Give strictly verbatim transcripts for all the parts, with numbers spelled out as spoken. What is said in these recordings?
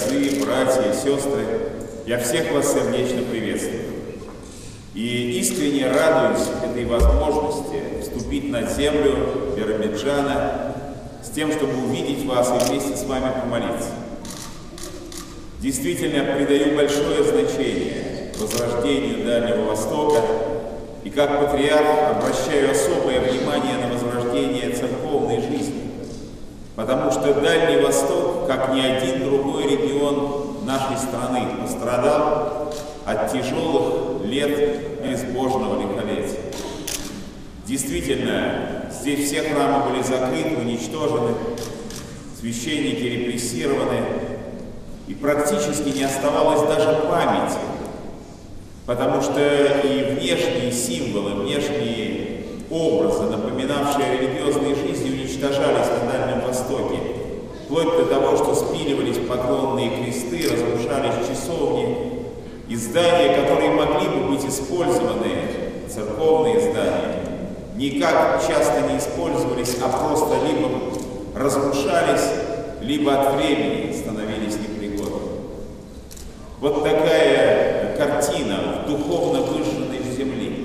отцы, братья и сестры, я всех вас сердечно приветствую. И искренне радуюсь этой возможности вступить на землю Биробиджана с тем, чтобы увидеть вас и вместе с вами помолиться. Действительно, придаю большое значение возрождению Дальнего Востока и как патриарх обращаю особое внимание на возрождение церковной жизни, потому что Дальний Восток, как ни один другой регион нашей страны, пострадал от тяжелых лет безбожного лихолетия. Действительно, здесь все храмы были закрыты, уничтожены, священники репрессированы, и практически не оставалось даже памяти, потому что и внешние символы, внешние образы, напоминавшие религиозные жизни, уничтожались на Дальнем Востоке, вплоть до того, что спиливались поклонные кресты, разрушались часовни, и здания, которые могли бы быть использованы, церковные здания, никак часто не использовались, а просто либо разрушались, либо от времени становились непригодны. Вот такая картина духовно выжженной земли.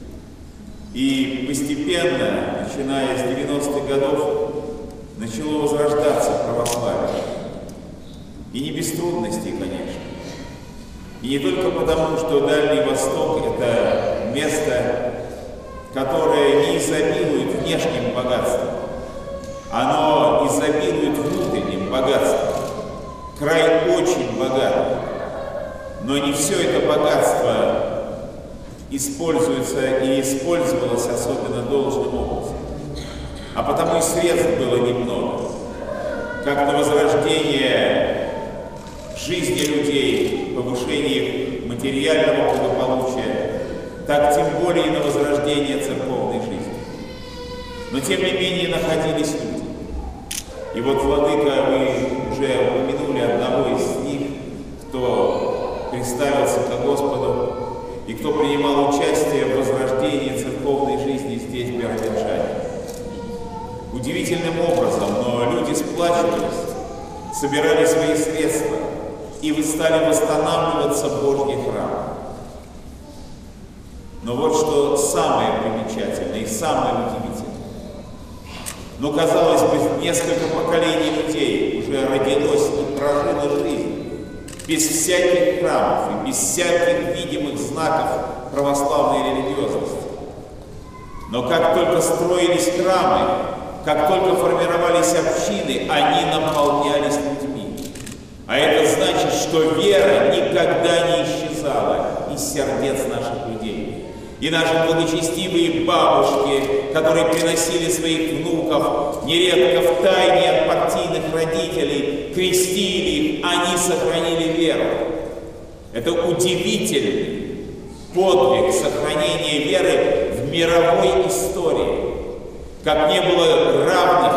И постепенно, начиная с девяностых годов, начало возрождаться православие. И не без трудностей, конечно. И не только потому, что Дальний Восток – это место, которое не изобилует внешним богатством. Оно изобилует внутренним богатством. Край очень богатый. Но не все это богатство используется и использовалось особенно должным образом. А потому и средств было немного. Как на возрождение жизни людей, повышение материального благополучия, так тем более и на возрождение церковной жизни. Но тем не менее находились люди. И вот, владыка, вы уже упомянули одного из них, кто представился ко Господу и кто принимал участие в возрождении церковной жизни здесь, в Биробиджане. Удивительным образом, но люди сплачивались, собирали свои средства, и вы стали восстанавливаться Божьи храмы. Но вот что самое примечательное и самое удивительное. Но, казалось бы, несколько поколений людей уже родилось и прожило жизнь без всяких храмов и без всяких видимых знаков православной религиозности. Но как только строились храмы, как только формировались общины, они наполнялись людьми. А это значит, что вера никогда не исчезала из сердец наших людей. И наши благочестивые бабушки, которые приносили своих внуков нередко в тайне от партийных родителей, крестили их, они сохранили веру. Это удивительный подвиг сохранения веры в мировой истории. Как не было равных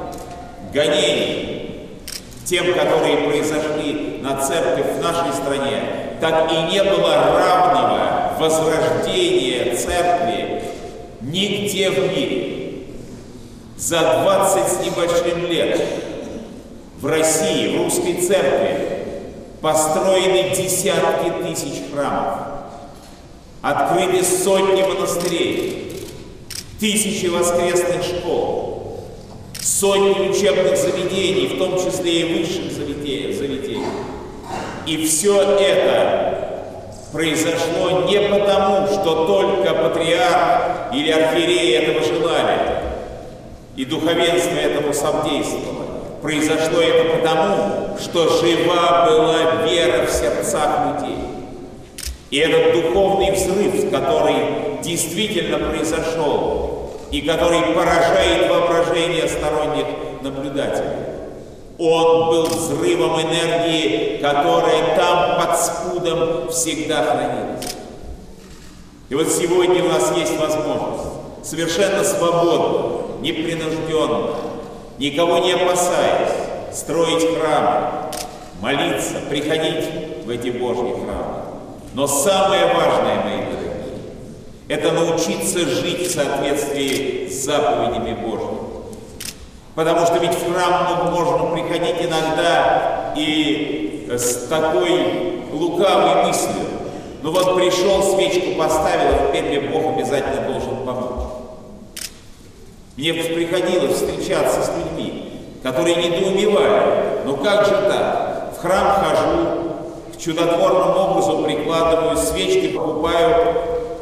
гонений тем, которые произошли на церковь в нашей стране, так и не было равного возрождения церкви нигде в мире. За двадцать с небольшим лет в России, в русской церкви, построены десятки тысяч храмов, открыты сотни монастырей, тысячи воскресных школ, сотни учебных заведений, в том числе и высших заведений. И все это произошло не потому, что только патриарх или архиерей этого желали, и духовенство этому содействовало. Произошло это потому, что жива была вера в сердцах людей. И этот духовный взрыв, который действительно произошел, и который поражает воображение сторонних наблюдателей, он был взрывом энергии, которая там под спудом всегда хранилась. И вот сегодня у нас есть возможность совершенно свободно, непринужденно, никого не опасаясь, строить храмы, молиться, приходить в эти Божьи храмы. Но самое важное, мои дорогие, это научиться жить в соответствии с заповедями Божьими. Потому что ведь в храм можно приходить иногда и с такой лукавой мыслью. Ну вот пришел, свечку поставил, а теперь мне Бог обязательно должен помочь. Мне приходилось встречаться с людьми, которые недоумевают. Ну как же так? В храм хожу, к чудотворному образу прикладываю, свечки покупаю,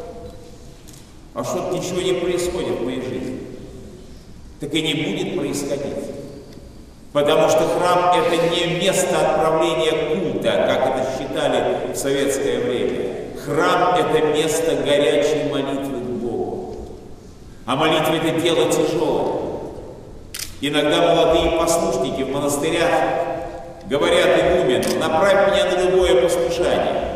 а что-то ничего не происходит в моей жизни. Так и не будет происходить. Потому что храм — это не место отправления культа, как это считали в советское время. Храм — это место горячей молитвы к Богу. А молитва — это дело тяжелое. Иногда молодые послушники в монастырях говорят игумену: направь меня на любое послушание.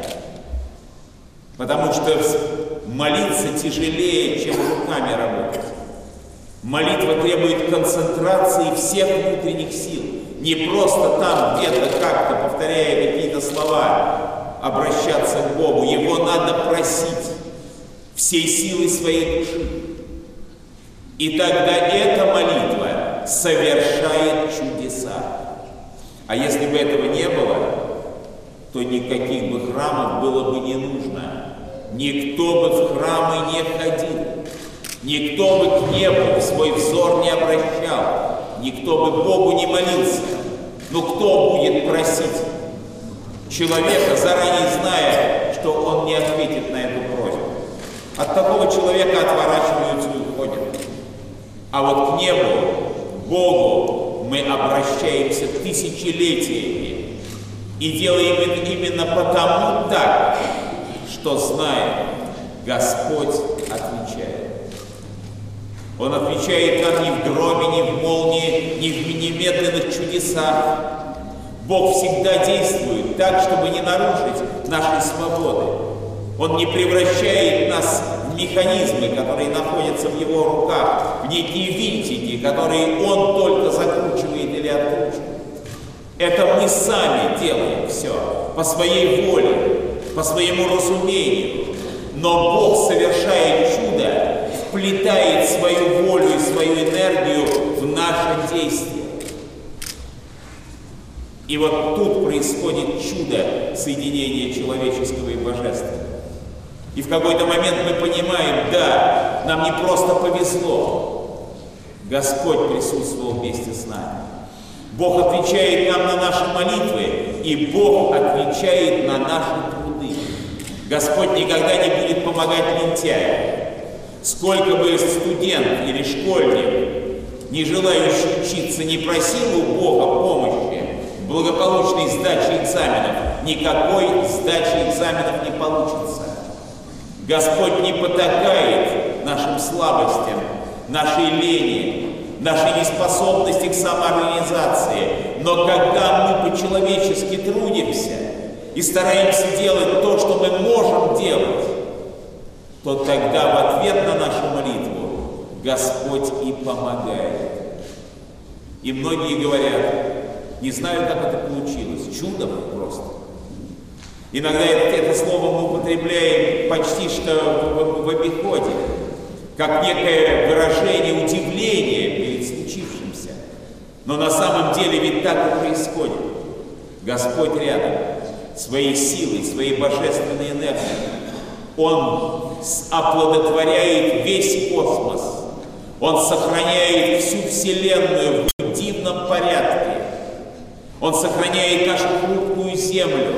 Потому что молиться тяжелее, чем руками работать. Молитва требует концентрации всех внутренних сил. Не просто там где-то как-то, повторяя какие-то слова, обращаться к Богу. Его надо просить всей силой своей души. И тогда эта молитва совершает чудеса. А если бы этого не было, то никаких бы храмов было бы не нужно. Никто бы в храмы не ходил. Никто бы к небу свой взор не обращал, никто бы Богу не молился. Но кто будет просить человека, заранее зная, что он не ответит на эту просьбу? От такого человека отворачиваются и уходят. А вот к небу, к Богу мы обращаемся тысячелетиями и делаем это именно потому так, что знаем, Господь отвечает. Он отвечает нам не в громе, не в молнии, не в немедленных чудесах. Бог всегда действует так, чтобы не нарушить нашей свободы. Он не превращает нас в механизмы, которые находятся в Его руках, в некие винтики, которые Он только закручивает или откручивает. Это мы сами делаем все по своей воле, по своему разумению. Но Бог совершает чудо, вплетает свою волю и свою энергию в наше действие. И вот тут происходит чудо соединения человеческого и божественного. И в какой-то момент мы понимаем: да, нам не просто повезло, Господь присутствовал вместе с нами. Бог отвечает нам на наши молитвы, и Бог отвечает на наши труды. Господь никогда не будет помогать лентяям. Сколько бы студент или школьник, не желающий учиться, не просил у Бога помощи в благополучной сдаче экзаменов, никакой сдачи экзаменов не получится. Господь не потакает нашим слабостям, нашей лени, нашей неспособности к самоорганизации. Но когда мы по-человечески трудимся и стараемся делать то, что мы можем делать, то тогда в ответ на нашу молитву Господь и помогает. И многие говорят: не знаю, как это получилось, чудом просто. Иногда это, это слово мы употребляем почти что в, в, в обиходе, как некое выражение удивления перед случившимся. Но на самом деле ведь так и происходит. Господь рядом, своей силой, своей божественной энергией. Он оплодотворяет весь космос. Он сохраняет всю Вселенную в дивном порядке. Он сохраняет нашу хрупкую землю.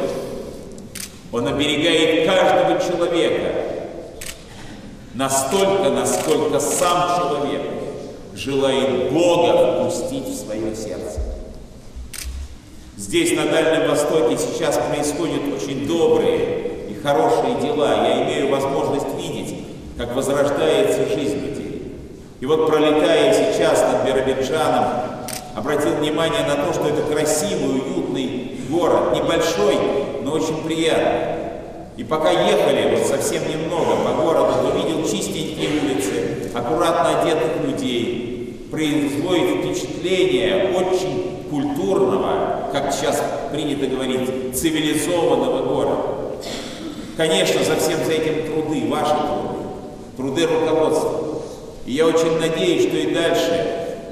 Он оберегает каждого человека настолько, насколько сам человек желает Бога впустить в свое сердце. Здесь, на Дальнем Востоке, сейчас происходят очень добрые и хорошие дела. Я имею возможность видеть, как возрождается жизнь людей. И вот, пролетая сейчас над Биробиджаном, обратил внимание на то, что это красивый, уютный город, небольшой, но очень приятный. И пока ехали, вот совсем немного по городу, то видел чистенькие улицы, аккуратно одетых людей. Производит впечатление очень культурного, как сейчас принято говорить, цивилизованного города. Конечно, за всем за этим труды, ваши труды, труды руководства. И я очень надеюсь, что и дальше,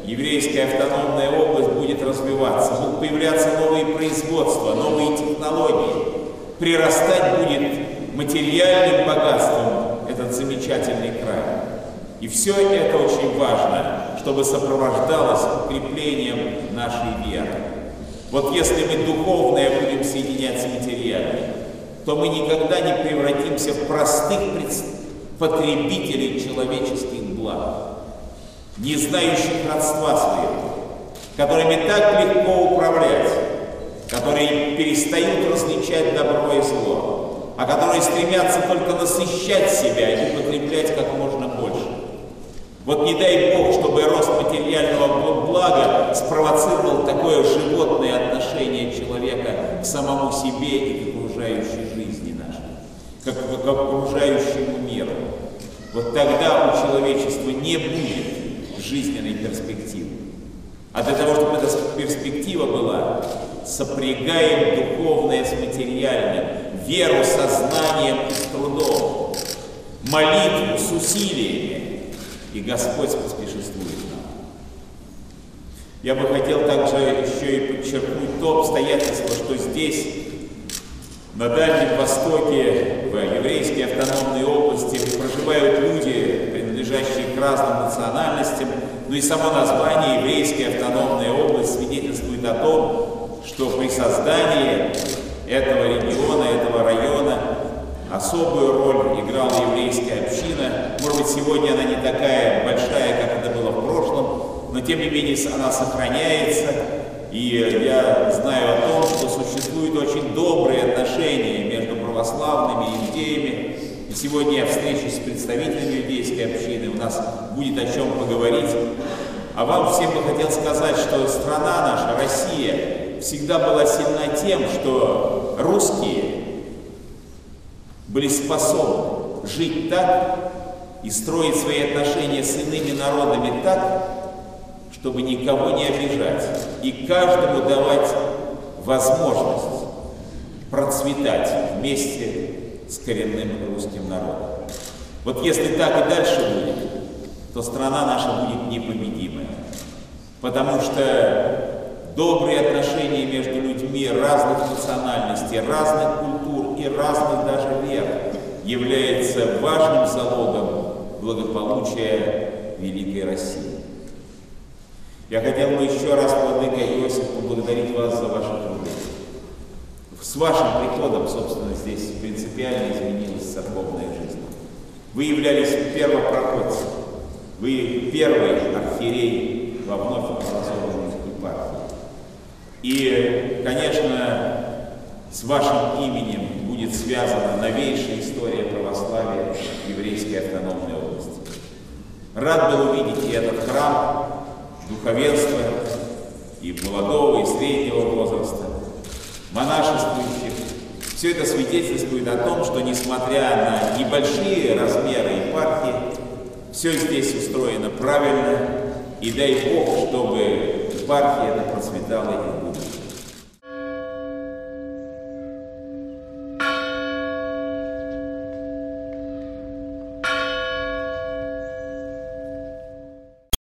еврейская автономная область будет развиваться, будут появляться новые производства, новые технологии, прирастать будет материальным богатством этот замечательный край. И все это очень важно, чтобы сопровождалось укреплением нашей веры. Вот если мы духовное будем соединять с материальным, то мы никогда не превратимся в простых потребителей человеческих благ, не знающих родства своего, которыми так легко управлять, которые перестают различать добро и зло, а которые стремятся только насыщать себя и употреблять как можно больше. Вот не дай Бог, чтобы рост материального блага спровоцировал такое животное отношение человека к самому себе и к окружающей жизни нашей, как к окружающему миру. Вот тогда у человечества не будет жизненной перспективы. А для того, чтобы эта перспектива была, сопрягаем духовное с материальным, веру со знанием и с трудом, молитву с усилиями, и Господь поспешествует нам. Я бы хотел также еще и подчеркнуть то обстоятельство, что здесь, на Дальнем Востоке, в еврейской автономной области, проживают люди, принадлежащие к разным национальностям, но и само название «Еврейская автономная область» свидетельствует о том, что при создании этого региона, этого района особую роль играла еврейская община. Может быть, сегодня она не такая большая, как это было в прошлом, но тем не менее она сохраняется. И я знаю о том, что существуют очень добрые отношения между православными и иудеями. И сегодня я встречусь с представителями иудейской общины, у нас будет о чем поговорить. А вам всем бы хотел сказать, что страна наша, Россия, всегда была сильна тем, что русские были способны жить так и строить свои отношения с иными народами так, чтобы никого не обижать и каждому давать возможность процветать вместе с коренным русским народом. Вот если так и дальше будет, то страна наша будет непобедимая, потому что добрые отношения между людьми разных национальностей, разных культур и разных даже вер является важным залогом благополучия великой России. Я хотел бы еще раз, владыка Иосиф, поблагодарить вас за ваши труды. С вашим приходом, собственно, здесь принципиально изменилась церковная жизнь. Вы являлись первопроходцем, вы первый архиерей во вновь образованной епархии. И, конечно, с вашим именем будет связана новейшая история православия в еврейской автономной области. Рад был увидеть и этот храм, духовенства, и молодого, и среднего возраста, монашествующих. Все это свидетельствует о том, что, несмотря на небольшие размеры епархии, все здесь устроено правильно, и дай Бог, чтобы епархия процветала и